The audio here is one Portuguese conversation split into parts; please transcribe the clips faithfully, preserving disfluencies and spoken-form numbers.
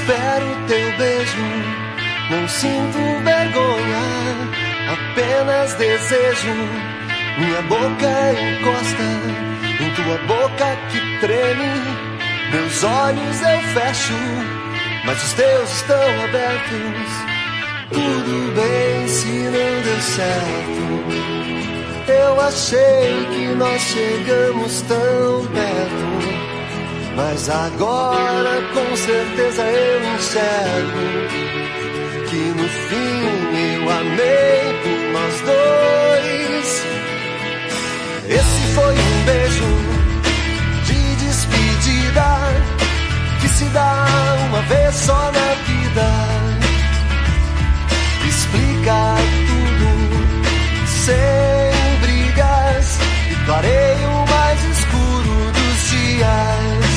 espero teu beijo, não sinto vergonha, apenas desejo. Minha boca encosta em tua boca que treme, meus olhos eu fecho, mas os teus estão abertos. Tudo bem se não deu certo, eu achei que nós chegamos tão perto, mas agora com certeza eu enxergo que no fim eu amei por nós dois. Esse foi um beijo de despedida que se dá uma vez só na vida. Explica tudo sem brigas e clareia o mais escuro dos dias.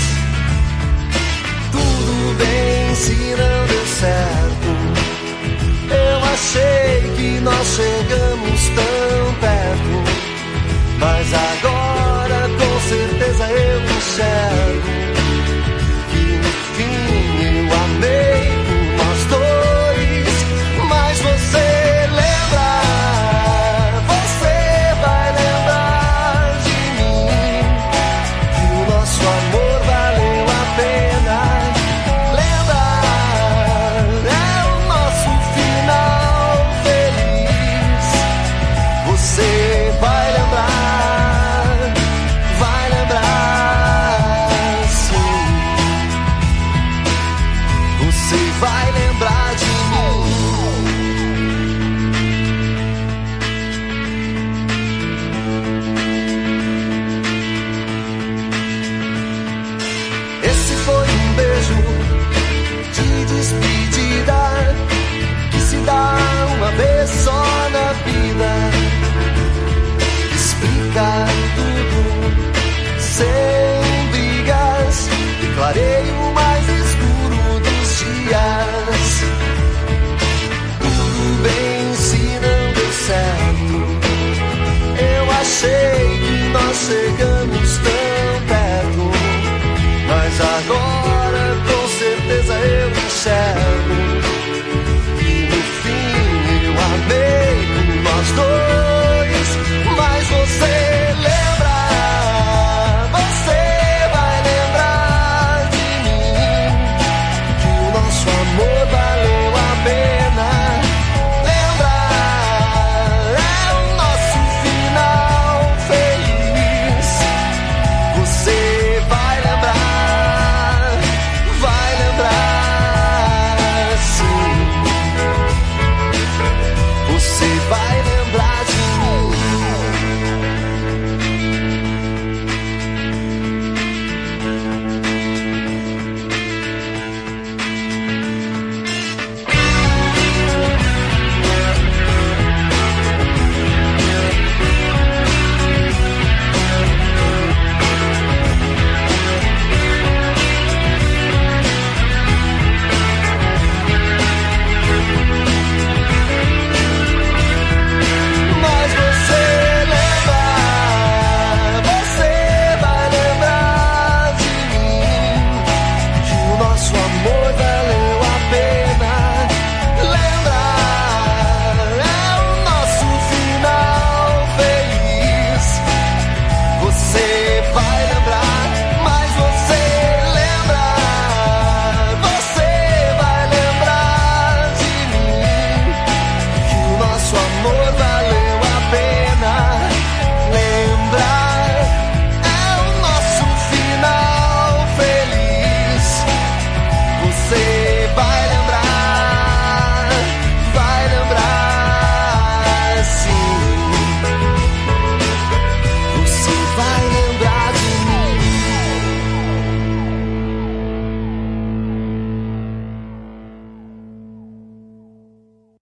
Tudo bem se não deu certo, eu achei que nós chegamos tão perto, mas agora com certeza eu enxergo que no fim eu amei por nós dois. Mas você lembra, você vai lembrar de mim, que o nosso amor valeu a pena. Lembra, é o nosso final feliz. Você vai lembrar, vai lembrar, sim. Você vai lembrar de mim. Esse foi um beijo de despedida que se dá uma vez só